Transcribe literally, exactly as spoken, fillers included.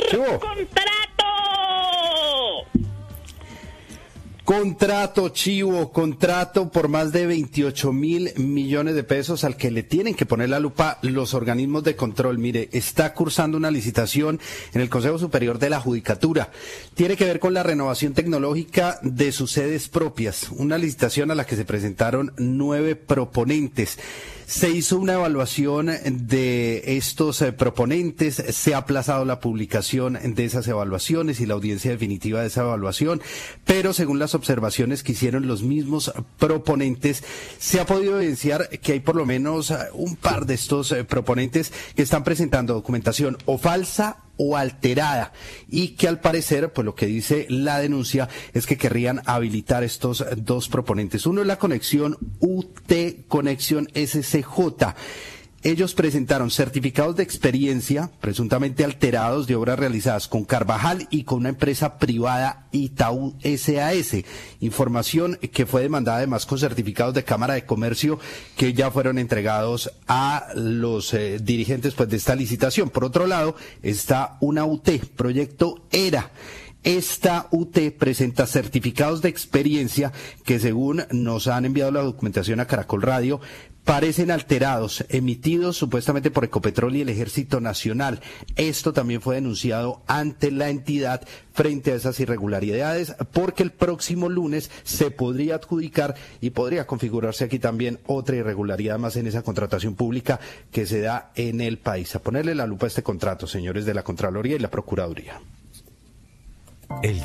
¡Chivo! ¡Contrato! Contrato, Chivo, contrato por más de veintiocho mil millones de pesos al que le tienen que poner la lupa los organismos de control. Mire, está cursando una licitación en el Consejo Superior de la Judicatura. Tiene que ver con la renovación tecnológica de sus sedes propias. Una licitación a la que se presentaron nueve proponentes. Se hizo una evaluación de estos eh, proponentes, se ha aplazado la publicación de esas evaluaciones y la audiencia definitiva de esa evaluación, pero según las observaciones que hicieron los mismos proponentes, se ha podido evidenciar que hay por lo menos un par de estos eh, proponentes que están presentando documentación o falsa o alterada, y que al parecer, pues lo que dice la denuncia es que querrían habilitar estos dos proponentes. Uno es la conexión U T, conexión S C J. Ellos presentaron certificados de experiencia presuntamente alterados de obras realizadas con Carvajal y con una empresa privada Itaú S A S. Información que fue demandada además con certificados de Cámara de Comercio que ya fueron entregados a los eh, dirigentes pues de esta licitación. Por otro lado está una U T, proyecto ERA. Esta U T presenta certificados de experiencia que, según nos han enviado la documentación a Caracol Radio, parecen alterados, emitidos supuestamente por Ecopetrol y el Ejército Nacional. Esto también fue denunciado ante la entidad frente a esas irregularidades, porque el próximo lunes se podría adjudicar y podría configurarse aquí también otra irregularidad más en esa contratación pública que se da en el país. A ponerle la lupa a este contrato, señores de la Contraloría y la Procuraduría. El